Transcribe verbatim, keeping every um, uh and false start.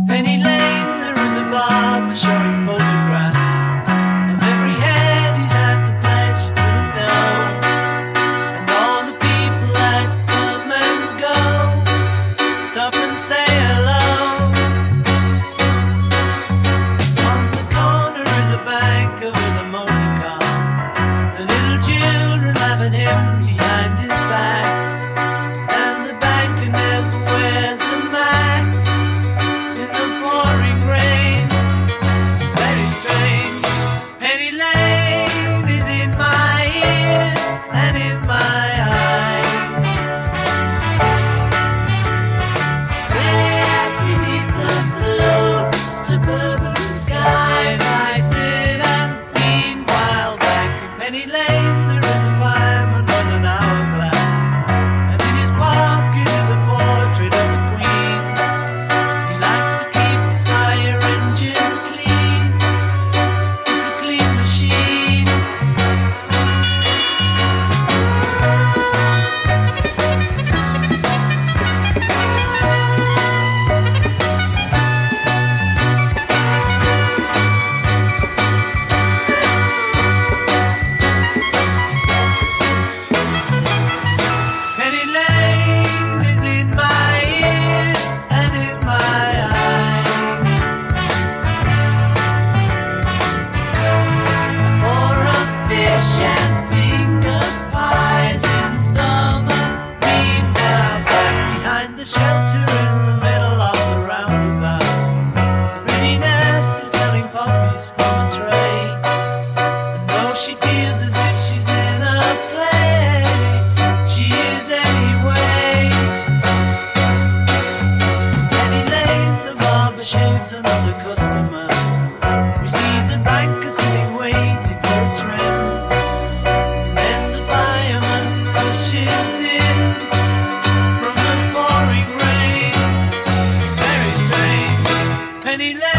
Penny Lane, there is a barber showing photographs of every head he's had the pleasure to know, and all the people that come and go stop and say hello. On the corner is a banker with a motor car, the little children laugh at him behind his back, and the banker never wears a mask in the pouring rain. Very strange. Penny Lane is in my ears and in my eyes. There beneath the blue suburban skies I sit and meanwhile back in Penny Lane there is a fireman with an hourglass, and in his pocket is a portrait of the Queen. He likes to keep his fire engine clean. It's a clean machine. Penny Lane is in my ears and in my eyes. For a fish and finger pies in summer, meanwhile back behind the shelter in the middle of the roundabout, the pretty nurse is selling poppies from a tray, and though she feels as if she's in a play, she is anyway. Penny Lane, the barber shaves another customer. We see the banker sitting waiting for a trim, and then the fireman rushes in from the pouring rain. Very strange. Penny Lane.